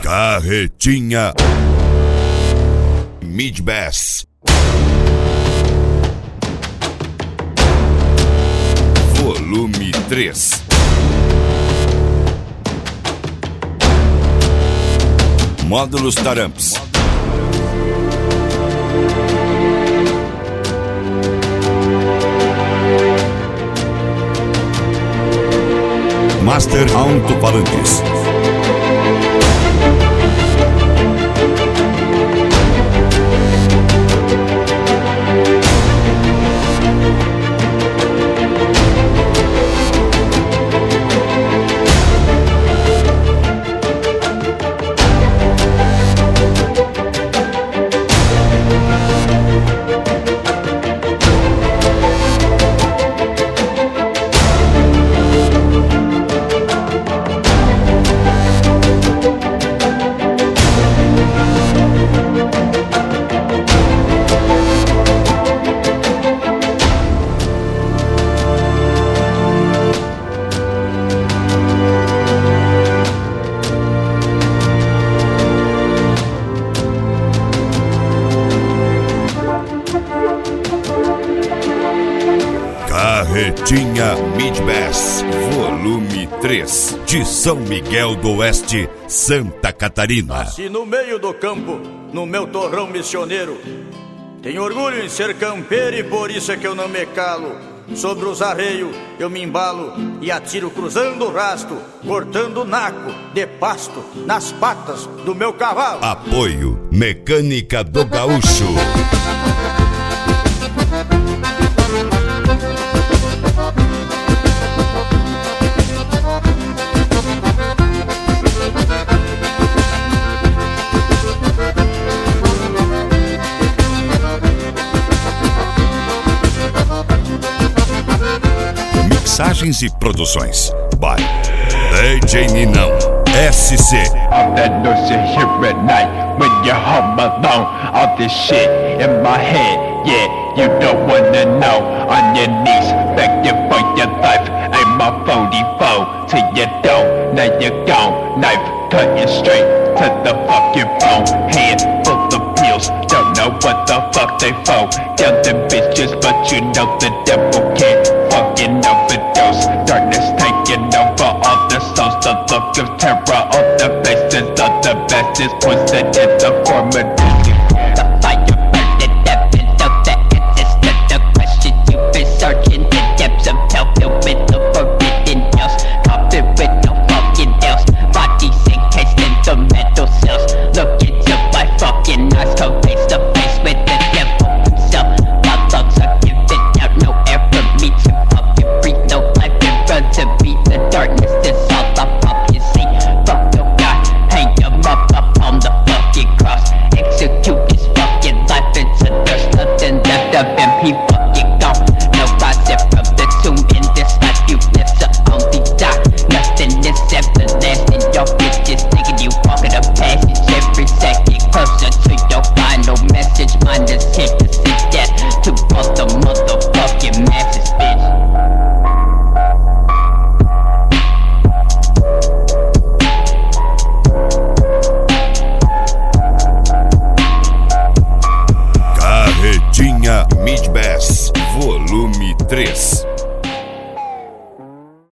Carretinha Mid-Bass. Volume 3. Módulos Taramps. Master Alto-Falantes. Carretinha Mid-Bass, volume 3, de São Miguel do Oeste, Santa Catarina. Nasci no meio do campo, no meu torrão missioneiro. Tenho orgulho em ser campeiro e por isso é que eu não me calo. Sobre os arreios eu me embalo e atiro cruzando o rasto, cortando o naco de pasto nas patas do meu cavalo. Apoio Mecânica do Gaúcho. Mensagens e produções by DJ Ninão SC. All that noise you hear at night when you're home alone. All this shit in my head, yeah, you don't wanna know. On your knees, begging for your life. Aim my 44 till you don't, now you're gone. Knife cutting straight to the fucking bone. Hand full of pills, don't know what the fuck they for. Killing bitches, but you know the devil can't fucking overdose. Darkness taking over all the souls. The look of terror on the faces of the masses. Poison in the form of